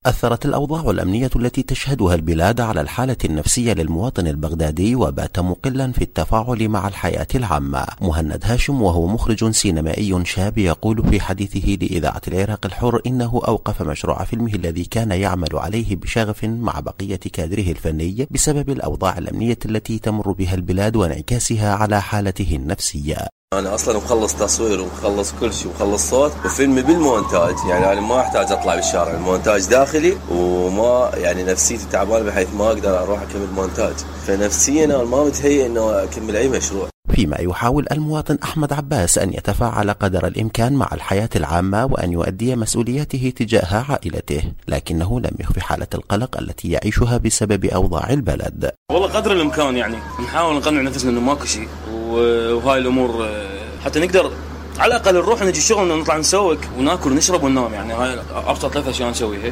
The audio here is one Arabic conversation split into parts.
أثرت الأوضاع الأمنية التي تشهدها البلاد على الحالة النفسية للمواطن البغدادي، وبات مقلا في التفاعل مع الحياة العامة. مهند هاشم وهو مخرج سينمائي شاب يقول في حديثه لإذاعة العراق الحر إنه أوقف مشروع فيلمه الذي كان يعمل عليه بشغف مع بقية كادره الفني بسبب الأوضاع الأمنية التي تمر بها البلاد وانعكاسها على حالته النفسية. أنا أصلاً مخلص تصوير ومخلص كل شيء ومخلص صوت وفيلمي بالمونتاج، يعني أنا ما أحتاج أطلع بالشارع، المونتاج داخلي وما يعني نفسيتي تعبانة بحيث ما أقدر أروح أكمل مونتاج، فنفسياً أنا ما متهيئ إنه أكمل أي مشروع. فيما يحاول المواطن أحمد عباس أن يتفاعل قدر الإمكان مع الحياة العامة وأن يؤدي مسؤولياته تجاه عائلته، لكنه لم يخفي حالة القلق التي يعيشها بسبب أوضاع البلد. والله قدر الإمكان يعني نحاول نقنع نفسنا إنه ماكو شيء، وهاي الأمور حتى نقدر على الأقل نروح ونجي الشغل ونطلع نسوق وناكل ونشرب وننام، يعني هاي أبسط 3 أشياء نسويها.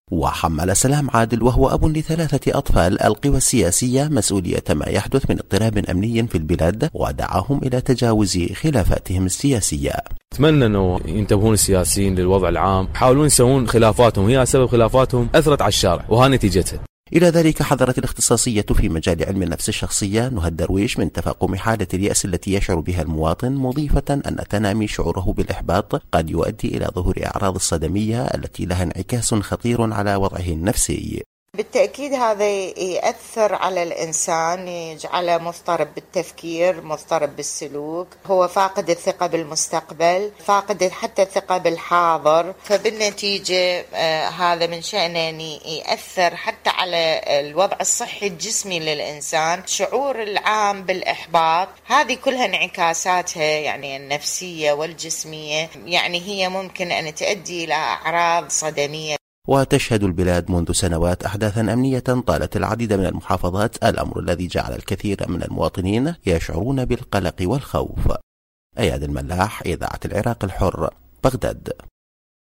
وحمل سلام عادل وهو أب ل3 أطفال القوى السياسية مسؤولية ما يحدث من اضطراب أمني في البلاد، ودعاهم إلى تجاوز خلافاتهم السياسية. أتمنى أنه ينتبهون السياسيين للوضع العام، يحاولون يسوون خلافاتهم، هي سبب خلافاتهم أثرت على الشارع وها نتيجتها. إلى ذلك حذرت الاختصاصية في مجال علم النفس الشخصية نهى درويش من تفاقم حالة اليأس التي يشعر بها المواطن، مضيفة أن تنامي شعوره بالإحباط قد يؤدي إلى ظهور أعراض الصدمية التي لها انعكاس خطير على وضعه النفسي. بالتأكيد هذا يأثر على الإنسان، يجعله مضطرب بالتفكير، مضطرب بالسلوك، هو فاقد الثقة بالمستقبل، فاقد حتى الثقة بالحاضر، فبالنتيجة هذا من شأنه أن يأثر حتى على الوضع الصحي الجسمي للإنسان، شعور العام بالإحباط، هذه كلها انعكاساتها يعني النفسية والجسمية، يعني هي ممكن أن تؤدي إلى أعراض صدمية. وتشهد البلاد منذ سنوات أحداثا أمنية طالت العديد من المحافظات، الأمر الذي جعل الكثير من المواطنين يشعرون بالقلق والخوف. أياد الملاح، إذاعة العراق الحر، بغداد.